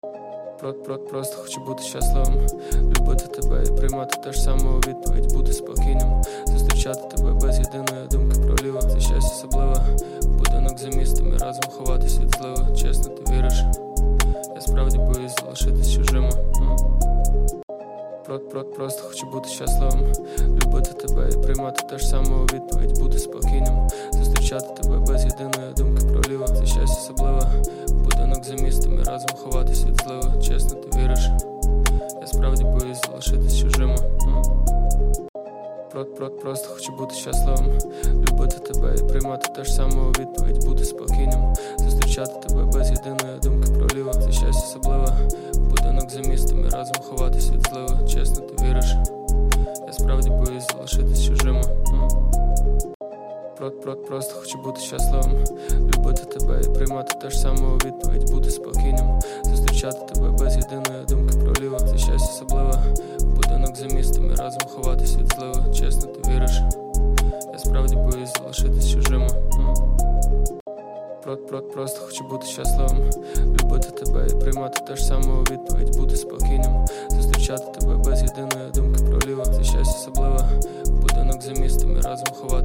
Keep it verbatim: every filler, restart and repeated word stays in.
Про, про, просто хочу бути щасливим, любити тебе і приймати те ж саме у відповідь, бути спокійним, зустрічати тебе без єдиної думки про ліво. Це щастя особливе, будинок за містом і разом ховатись від зливи. Чесно, ти віриш? Я справді боюсь залишитись чужими. Про, про, просто хочу бути щасливим, любити тебе і приймати те ж саме у відповідь, бути спокійним, зустрічати тебе без єдиної думки про ліво. Це щастя особливе, будинок за містом і разом ховатись від зливи. Чесно, ти віриш? Я справді боюсь залишитись чужими. Про, про, просто хочу бути щасливим, любити тебе і приймати те ж саме у відповідь, бути спокійним, зустрічати тебе без єдиної думки про ліво. Це щастя особливе, будинок за містом і разом ховатись від зливи. Чесно, ти віриш? Я справді боюсь залишитись чужими. Про, про, просто хочу бути щасливим, любити тебе і приймати те ж саме у відповідь, бути спокійним, зустрічати тебе без єдиної думки про ліво. Це щастя особливе, будинок за містом і разом ховатись від зливи. Чесно, ти віриш? Я справді боюсь залишитись чужими. Про, про, просто хочу бути щасливим, любити тебе і приймати те ж саме у відповідь, бути спокійним, зустрічати тебе без єдиної думки про ліво. Це щастя особливе, будинок за містом і разом ховатись